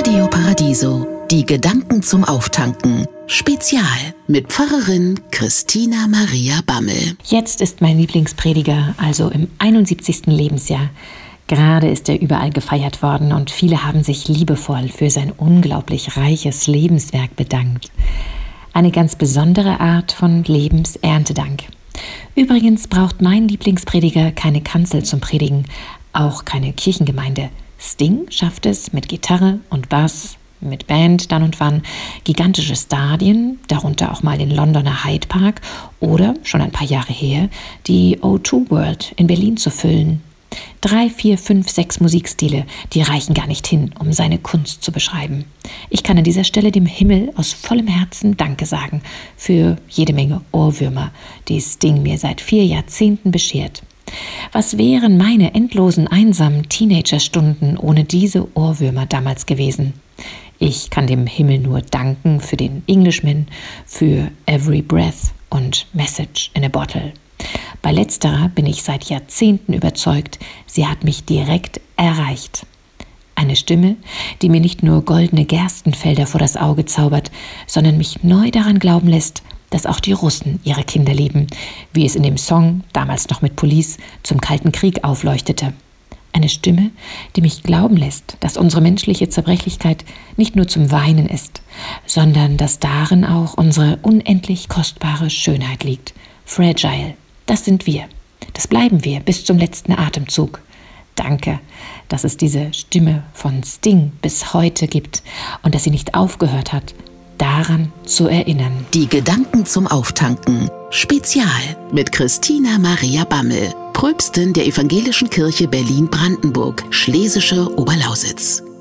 Radio Paradiso, die Gedanken zum Auftanken. Spezial mit Pfarrerin Christina Maria Bammel. Jetzt ist mein Lieblingsprediger also im 71. Lebensjahr. Gerade ist er überall gefeiert worden und viele haben sich liebevoll für sein unglaublich reiches Lebenswerk bedankt. Eine ganz besondere Art von Lebenserntedank. Übrigens braucht mein Lieblingsprediger keine Kanzel zum Predigen, auch keine Kirchengemeinde. Sting schafft es mit Gitarre und Bass, mit Band dann und wann, gigantische Stadien, darunter auch mal den Londoner Hyde Park oder, schon ein paar Jahre her, die O2 World in Berlin zu füllen. 3, 4, 5, 6 Musikstile, die reichen gar nicht hin, um seine Kunst zu beschreiben. Ich kann an dieser Stelle dem Himmel aus vollem Herzen Danke sagen für jede Menge Ohrwürmer, die Sting mir seit 4 Jahrzehnten beschert. Was wären meine endlosen, einsamen Teenagerstunden ohne diese Ohrwürmer damals gewesen? Ich kann dem Himmel nur danken für den Englishman, für Every Breath und Message in a Bottle. Bei letzterer bin ich seit Jahrzehnten überzeugt, sie hat mich direkt erreicht. Eine Stimme, die mir nicht nur goldene Gerstenfelder vor das Auge zaubert, sondern mich neu daran glauben lässt, dass auch die Russen ihre Kinder lieben, wie es in dem Song, damals noch mit Police, zum Kalten Krieg aufleuchtete. Eine Stimme, die mich glauben lässt, dass unsere menschliche Zerbrechlichkeit nicht nur zum Weinen ist, sondern dass darin auch unsere unendlich kostbare Schönheit liegt. Fragile, das sind wir. Das bleiben wir bis zum letzten Atemzug. Danke, dass es diese Stimme von Sting bis heute gibt und dass sie nicht aufgehört hat, daran zu erinnern. Die Gedanken zum Auftanken. Spezial mit Christina Maria Bammel, Pröpstin der Evangelischen Kirche Berlin-Brandenburg, Schlesische Oberlausitz.